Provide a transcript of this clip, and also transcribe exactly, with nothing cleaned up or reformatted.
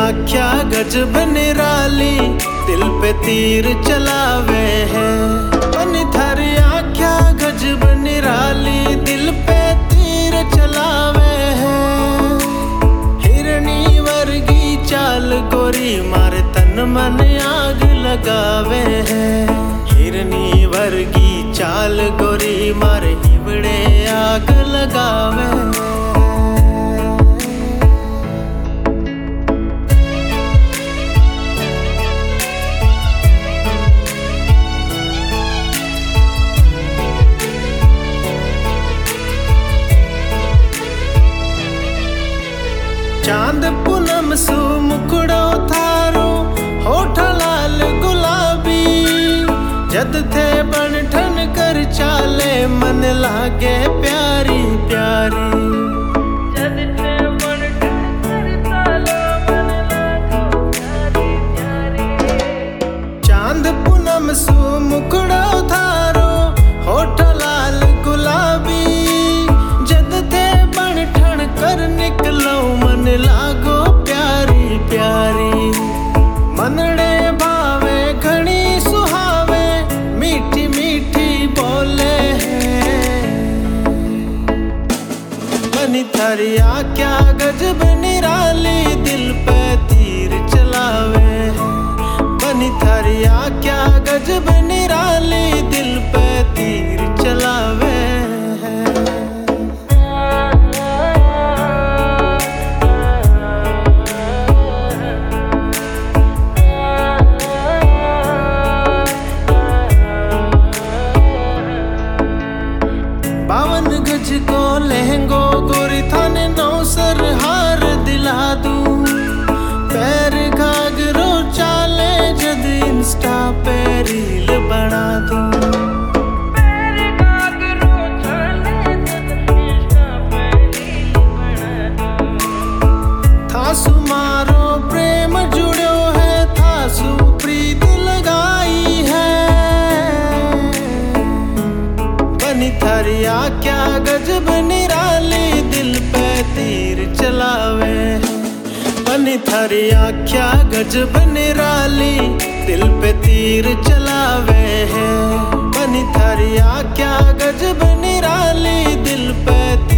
आख्या गजब निराली दिल पे तीर चलावे है। बनी थारी आख्या गजब निराली दिल पे तीर चलावे है। हिरनी वर्गी चाल गोरी मारे तन मन आग लगावे है। हिरनी वर्गी चाल गोरी मारे हिवड़े आग लगावे है। चांद पूनम सु मुखड़ो थारो होठ लाल गुलाबी। जद थे बन ठन कर चाले मन लागे प्यारी प्यारी। जद थे बन ठन कर चाले मन लागे प्यारी प्यारी। चांद पूनम सु मुखड़ो थारो होठ लाल गुलाबी। जद थे बन ठन कर निकलो मन लागो प्यारी प्यारी। मनड़े भावे घनी सुहावे मीठी मीठी बोले हैं। बनी थारी आख्या गजब निराली दिल पे तीर चलावे है। बनी थारी आख्या गजब निराली दिल पे तीर चलावे है। बावन गज को लहंगो गोरी थाने नौसर हार दिला दूं। पैर घाघरो चाले जद इंस्टा पे रील बना दूं। पैर घाघरो चाले जद इंस्टा पे रील बना दूं। थासु मारो प्रेम जुड़ो है थासु प्रीत लगाई है। बनी थारी आख्या गजब निराली दिल पे तीर चलावे है। बनी थारी आख्या गजब निराली दिल पे तीर चलावे है। बनी थारी आख्या गजब निराली दिल पे